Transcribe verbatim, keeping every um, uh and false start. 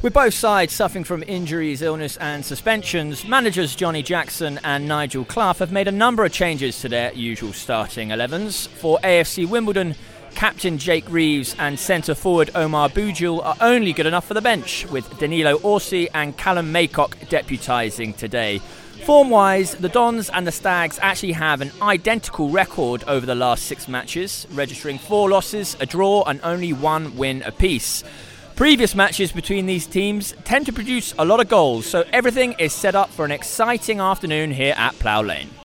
With both sides suffering from injuries, illness and suspensions, managers Johnny Jackson and Nigel Clough have made a number of changes to their usual starting elevens. For A F C Wimbledon, captain Jake Reeves and centre forward Omar Boudjoul are only good enough for the bench, with Danilo Orsi and Callum Maycock deputising today. Form-wise, the Dons and the Stags actually have an identical record over the last six matches, registering four losses, a draw and only one win apiece. Previous matches between these teams tend to produce a lot of goals, so everything is set up for an exciting afternoon here at Plough Lane.